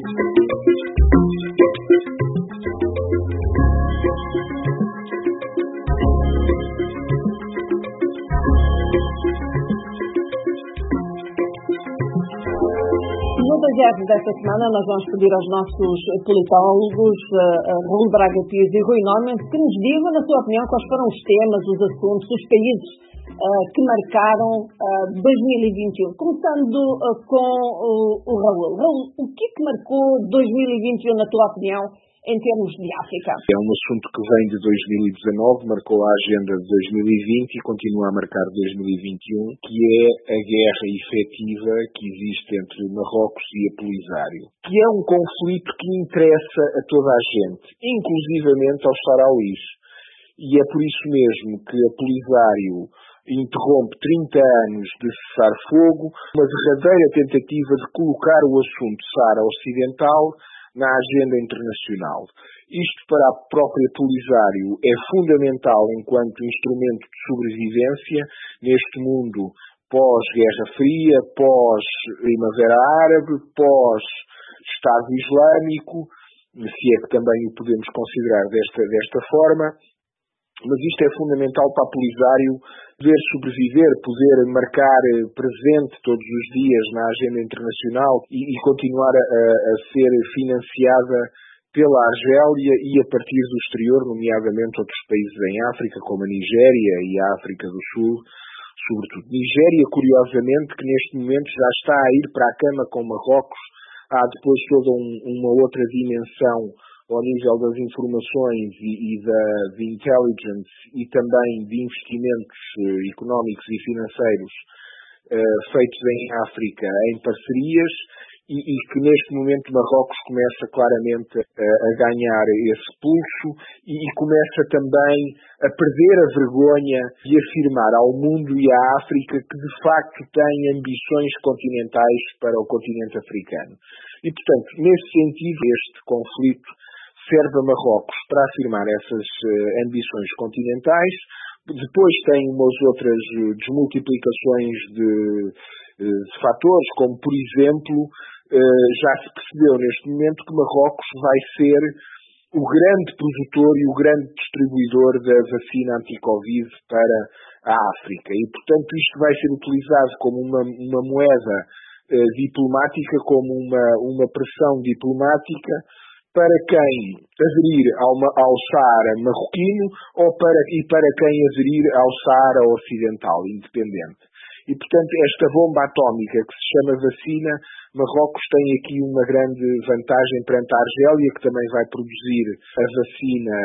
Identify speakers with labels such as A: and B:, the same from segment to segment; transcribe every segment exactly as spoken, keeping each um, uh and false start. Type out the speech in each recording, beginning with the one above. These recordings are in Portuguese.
A: No Baseado desta semana, nós vamos pedir aos nossos politólogos, uh, uh, Raul Braga Pires e Rui Norman, que nos digam, na sua opinião, quais foram os temas, os assuntos, os países uh, que marcaram uh, dois mil e vinte e um. Começando uh, com uh, o Raul. Raul, o que é que marcou dois mil e vinte e um, na tua opinião, em termos de África?
B: É um assunto que vem de dois mil e dezanove, marcou a agenda de dois mil e vinte e continua a marcar dois mil e vinte e um, que é a guerra efetiva que existe entre Marrocos e a Polisário, que é um conflito que interessa a toda a gente, inclusivamente aos faraós. E é por isso mesmo que a Polisário interrompe trinta anos de cessar-fogo, uma verdadeira tentativa de colocar o assunto Saara Ocidental na agenda internacional. Isto para a própria Polisário é fundamental enquanto instrumento de sobrevivência neste mundo pós-Guerra Fria, pós-Primavera Árabe, pós-Estado Islâmico, se é que também o podemos considerar desta, desta forma. Mas isto é fundamental para a Polisário poder sobreviver, poder marcar presente todos os dias na agenda internacional e, e continuar a, a ser financiada pela Argélia e a partir do exterior, nomeadamente outros países em África, como a Nigéria e a África do Sul, sobretudo. Nigéria, curiosamente, que neste momento já está a ir para a cama com Marrocos, há depois toda um, uma outra dimensão ao nível das informações e, e da de intelligence e também de investimentos uh, económicos e financeiros uh, feitos em África em parcerias e, e que neste momento Marrocos começa claramente uh, a ganhar esse pulso e, e começa também a perder a vergonha de afirmar ao mundo e à África que de facto tem ambições continentais para o continente africano. E portanto, nesse sentido, este conflito serve a Marrocos para afirmar essas uh, ambições continentais. Depois tem umas outras uh, desmultiplicações de, uh, de fatores, como por exemplo, uh, já se percebeu neste momento que Marrocos vai ser o grande produtor e o grande distribuidor da vacina anti-Covid para a África. E, portanto, isto vai ser utilizado como uma, uma moeda uh, diplomática, como uma, uma pressão diplomática para quem aderir ao, ao Saara marroquino ou para, e para quem aderir ao Saara ocidental, independente. E, portanto, esta bomba atómica que se chama vacina, Marrocos tem aqui uma grande vantagem perante a Argélia, que também vai produzir a vacina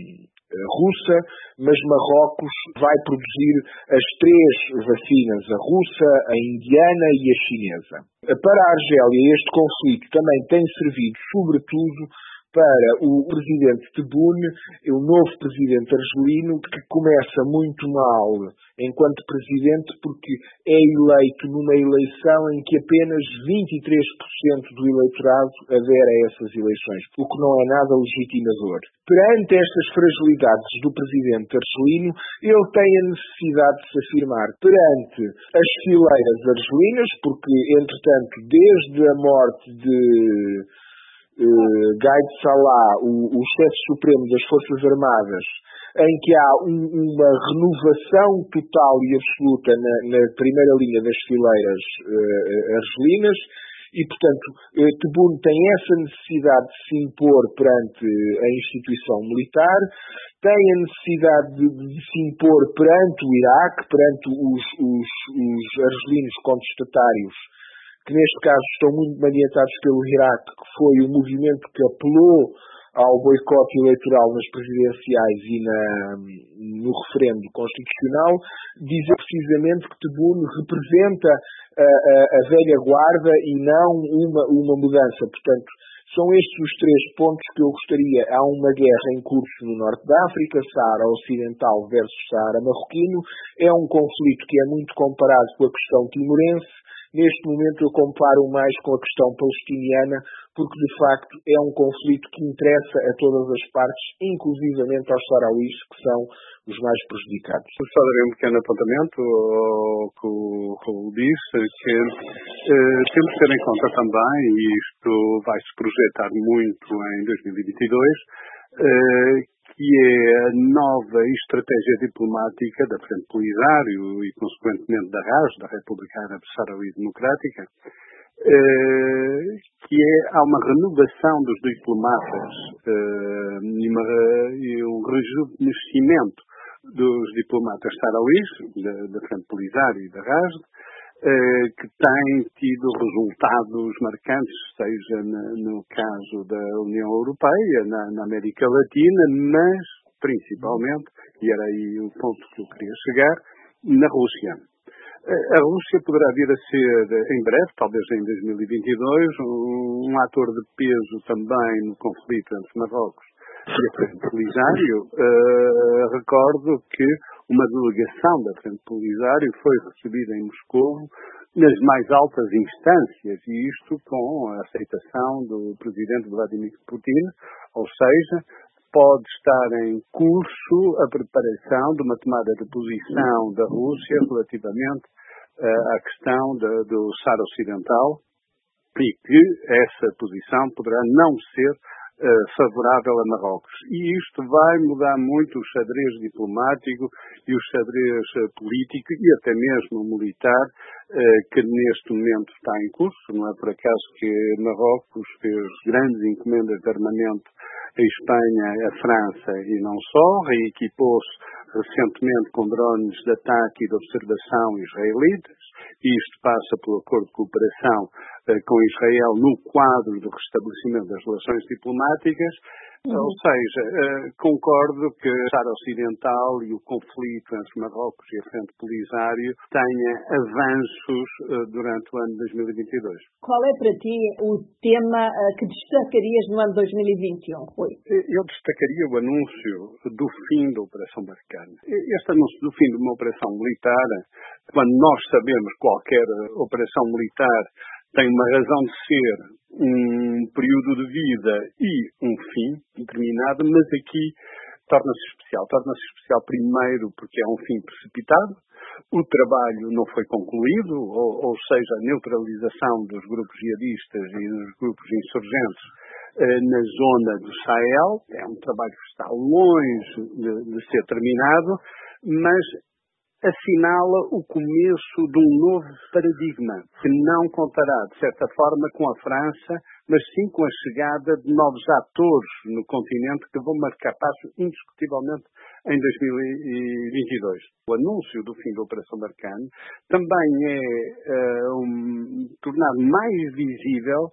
B: russa, mas Marrocos vai produzir as três vacinas, a russa, a indiana e a chinesa. Para a Argélia, este conflito também tem servido, sobretudo, para o presidente Tebboune, o novo presidente argelino, que começa muito mal enquanto presidente porque é eleito numa eleição em que apenas vinte e três por cento do eleitorado adere a essas eleições, o que não é nada legitimador. Perante estas fragilidades do presidente argelino, ele tem a necessidade de se afirmar perante as fileiras argelinas, porque, entretanto, desde a morte de Uh, Gaid Salah, o, o chefe supremo das Forças Armadas, em que há um, uma renovação total e absoluta na, na primeira linha das fileiras uh, argelinas, e, portanto, uh, Tebboune tem essa necessidade de se impor perante a instituição militar, tem a necessidade de, de se impor perante o Iraque, perante os, os, os argelinos contestatários, que neste caso estão muito maniatados pelo Iraque, que foi o movimento que apelou ao boicote eleitoral nas presidenciais e na, no referendo constitucional, dizer precisamente que Tebboune representa a, a, a velha guarda e não uma, uma mudança. Portanto, são estes os três pontos que eu gostaria. Há uma guerra em curso no norte da África, Saara Ocidental versus Saara Marroquino. É um conflito que é muito comparado com a questão timorense. Neste momento eu comparo mais com a questão palestiniana, porque de facto é um conflito que interessa a todas as partes, inclusivamente aos saharaus, que são os mais prejudicados.
C: Só darei um pequeno apontamento ao que o Raul disse, que eh, temos que ter em conta também, e isto vai-se projetar muito em dois mil e vinte e dois, eh, que é a nova estratégia diplomática da Frente Polisário e, consequentemente, da R A S, da República Árabe Saharaui Democrática, eh, que é, há uma renovação dos diplomatas eh, e, uma, e um rejuvenescimento dos diplomatas saharauis, da, da Frente Polisário e da R A S, eh, que têm tido resultados marcantes, seja na, no caso da União Europeia, na, na América Latina, mas principalmente, e era aí o ponto que eu queria chegar, na Rússia. A Rússia poderá vir a ser, em breve, talvez em dois mil e vinte e dois, um, um ator de peso também no conflito entre Marrocos e a Frente Polisário. Uh, recordo que uma delegação da Frente Polisário foi recebida em Moscou nas mais altas instâncias, e isto com a aceitação do presidente Vladimir Putin, ou seja, pode estar em curso a preparação de uma tomada de posição da Rússia relativamente uh, à questão de, do Saara Ocidental, e que essa posição poderá não ser uh, favorável a Marrocos. E isto vai mudar muito o xadrez diplomático e o xadrez uh, político e até mesmo militar uh, que neste momento está em curso. Não é por acaso que Marrocos fez grandes encomendas de armamento a Espanha, a França e não só, reequipou-se recentemente com drones de ataque e de observação israelitas, e isto passa pelo acordo de cooperação eh, com Israel no quadro do restabelecimento das relações diplomáticas. Uhum. Ou seja, eh, concordo que a Saara Ocidental e o conflito entre Marrocos e a Frente Polisário tenha avanços eh, durante o ano de dois mil e vinte e dois.
A: Qual é para ti o tema eh, que destacarias no ano de dois mil e vinte e um, Rui?
C: Eu destacaria o anúncio do fim da Operação Barkhane. Este anúncio do fim de uma operação militar, quando nós sabemos que qualquer operação militar tem uma razão de ser, um período de vida e um fim determinado, mas aqui torna-se especial. Torna-se especial primeiro porque é um fim precipitado, o trabalho não foi concluído, ou, ou seja, a neutralização dos grupos jihadistas e dos grupos insurgentes eh, na zona do Sahel. É um trabalho que está longe de, de ser terminado, mas assinala o começo de um novo paradigma, que não contará, de certa forma, com a França, mas sim com a chegada de novos atores no continente que vão marcar passo indiscutivelmente em dois mil e vinte e dois. O anúncio do fim da Operação Barkhane também é uh, um, tornar mais visível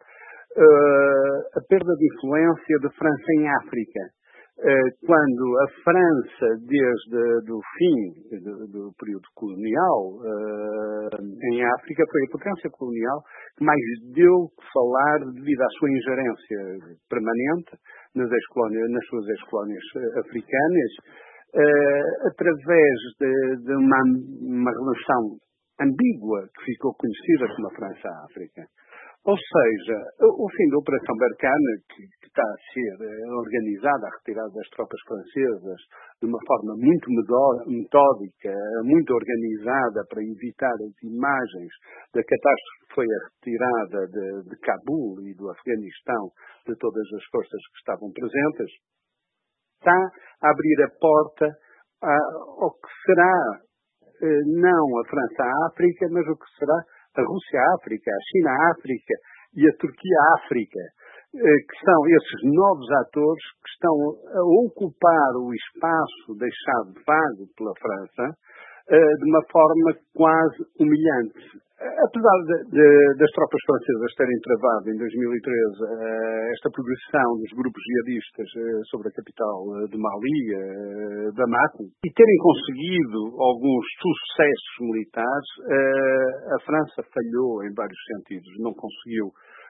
C: uh, a perda de influência da França em África. Quando a França, desde o fim do, do período colonial uh, em África, foi a potência colonial que mais deu que falar devido à sua ingerência permanente nas, ex-colónias, nas suas ex-colónias africanas, uh, através de, de uma, uma relação ambígua que ficou conhecida como a França-África. Ou seja, o fim da Operação Barkhane, que, que está a ser organizada, a retirada das tropas francesas, de uma forma muito metódica, muito organizada para evitar as imagens da catástrofe que foi a retirada de, de Cabul e do Afeganistão de todas as forças que estavam presentes, está a abrir a porta a, ao que será não a França-África, mas o que será a Rússia-África, a China-África e a Turquia-África, que são esses novos atores que estão a ocupar o espaço deixado vago pela França de uma forma quase humilhante. Apesar de, de, das tropas francesas terem travado em dois mil e treze esta progressão dos grupos jihadistas sobre a capital de Mali, Bamako, e terem conseguido alguns sucessos militares, a França falhou em vários sentidos. Não conseguiu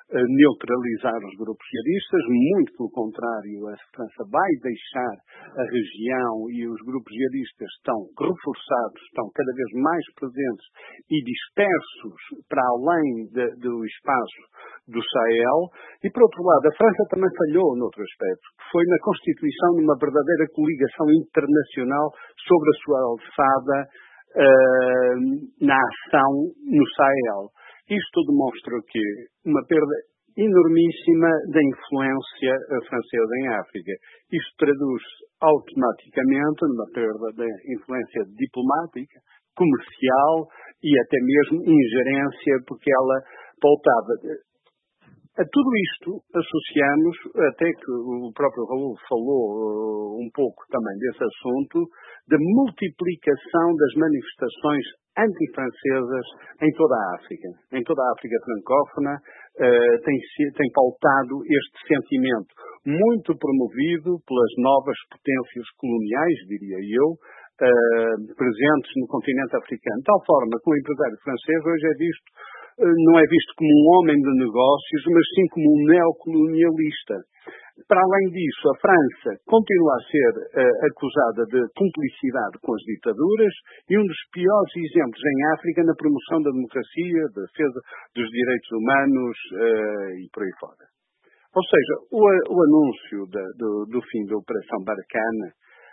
C: neutralizar os grupos jihadistas, muito pelo contrário, a França vai deixar a região e os grupos jihadistas estão reforçados, estão cada vez mais presentes e dispersos para além de, do espaço do Sahel. E, por outro lado, a França também falhou noutro aspecto, que foi na constituição de uma verdadeira coligação internacional sobre a sua alçada uh, na ação no Sahel. Isto demonstra o quê? Uma perda enormíssima da influência francesa em África. Isto traduz-se automaticamente numa perda da influência diplomática, comercial e até mesmo ingerência, porque ela pautava. A tudo isto associamos, até que o próprio Raul falou uh, um pouco também desse assunto, da multiplicação das manifestações antifrancesas em toda a África. Em toda a África francófona uh, tem, tem pautado este sentimento, muito promovido pelas novas potências coloniais, diria eu, uh, presentes no continente africano. De tal forma que o empresário francês hoje é visto não é visto como um homem de negócios, mas sim como um neocolonialista. Para além disso, a França continua a ser uh, acusada de cumplicidade com as ditaduras e um dos piores exemplos em África na promoção da democracia, da defesa dos direitos humanos uh, e por aí fora. Ou seja, o, o anúncio da, do, do fim da Operação Barkhane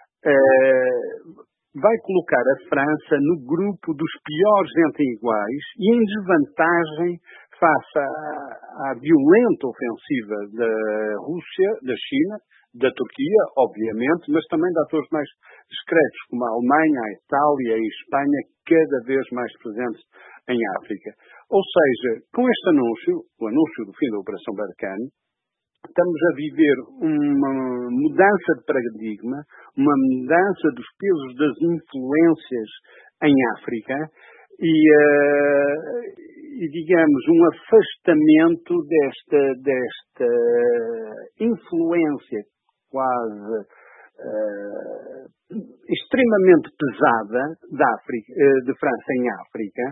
C: uh, vai colocar a França no grupo dos piores entre iguais e em desvantagem face à, à violenta ofensiva da Rússia, da China, da Turquia, obviamente, mas também de atores mais discretos, como a Alemanha, a Itália e a Espanha, cada vez mais presentes em África. Ou seja, com este anúncio, o anúncio do fim da Operação Barkhane, estamos a viver uma mudança de paradigma, uma mudança dos pesos das influências em África e, uh, e digamos, um afastamento desta, desta influência quase uh, extremamente pesada da África, uh, de França em África,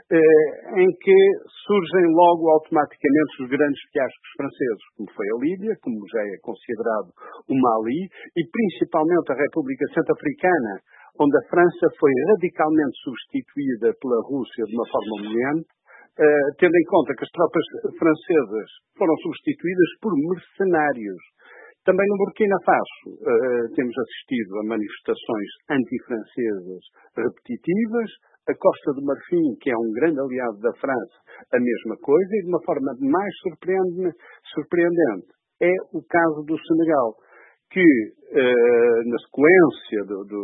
C: em que surgem logo automaticamente os grandes fiascos franceses, como foi a Líbia, como já é considerado o Mali, e principalmente a República Centro-Africana, onde a França foi radicalmente substituída pela Rússia de uma forma humilhante, tendo em conta que as tropas francesas foram substituídas por mercenários. Também no Burkina Faso uh, temos assistido a manifestações antifrancesas repetitivas. A Costa do Marfim, que é um grande aliado da França, a mesma coisa, e de uma forma mais surpreendente é o caso do Senegal, que uh, na sequência do, do,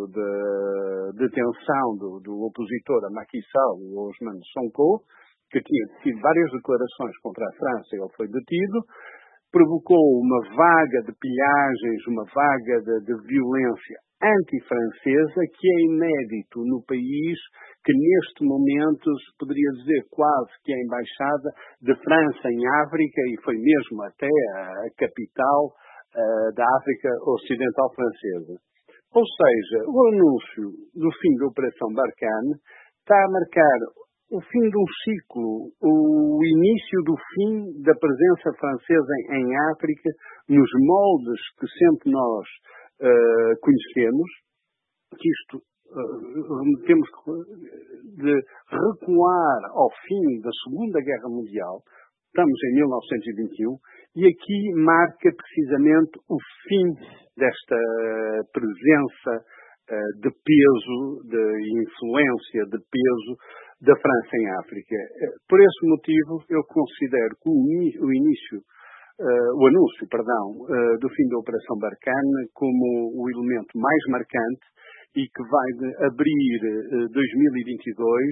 C: da detenção do, do opositor a Macky Sall, o Ousmane Sonko, que tinha tido várias declarações contra a França, ele foi detido, provocou uma vaga de pilhagens, uma vaga de, de violência antifrancesa que é inédito no país, que neste momento se poderia dizer quase que é a embaixada de França em África e foi mesmo até a capital uh, da África Ocidental Francesa. Ou seja, o anúncio do fim da Operação Barkhane está a marcar o fim de um ciclo, o início do fim da presença francesa em, em África, nos moldes que sempre nós uh, conhecemos, que isto uh, temos de recuar ao fim da Segunda Guerra Mundial, estamos em mil novecentos e vinte e um, e aqui marca precisamente o fim desta presença uh, de peso, de influência, de peso da França em África. Por esse motivo, eu considero que o início, uh, o anúncio, perdão, uh, do fim da Operação Barkhane como o elemento mais marcante e que vai de abrir uh, dois mil e vinte e dois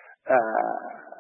C: uh,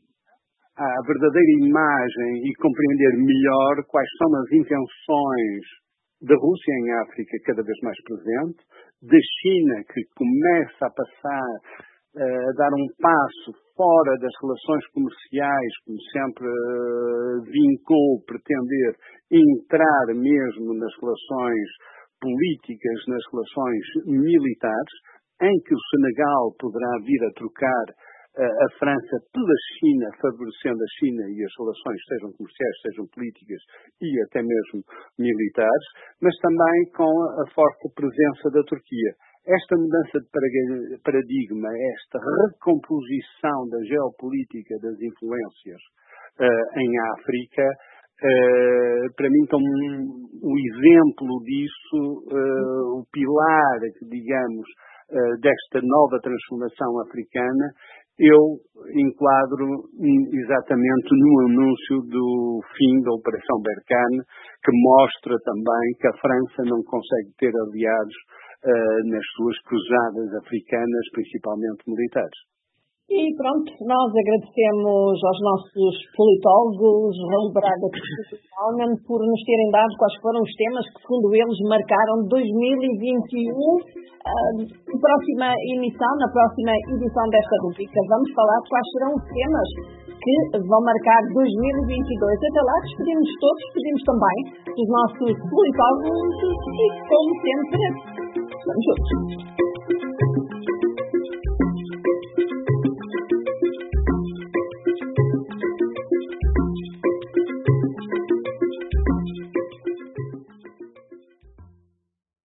C: à verdadeira imagem e compreender melhor quais são as intenções da Rússia em África cada vez mais presente, da China que começa a passar a dar um passo fora das relações comerciais, como sempre uh, vincou, pretender entrar mesmo nas relações políticas, nas relações militares, em que o Senegal poderá vir a trocar a França pela China, favorecendo a China e as relações, sejam comerciais, sejam políticas e até mesmo militares, mas também com a forte presença da Turquia. Esta mudança de paradigma, esta recomposição da geopolítica das influências uh, em África, uh, para mim, como um, um exemplo disso, uh, o pilar, digamos, uh, desta nova transformação africana, eu enquadro exatamente no anúncio do fim da Operação Barkhane, que mostra também que a França não consegue ter aliados uh, nas suas cruzadas africanas, principalmente militares.
A: E pronto, nós agradecemos aos nossos politólogos, Raul Braga principalmente, por nos terem dado quais foram os temas que, segundo eles, marcaram dois mil e vinte e um. Uh, na próxima emissão, na próxima edição desta rubrica, vamos falar quais serão os temas que vão marcar dois mil e vinte e dois. Até lá, despedimos todos, despedimos também dos nossos politólogos e, como sempre, vamos juntos.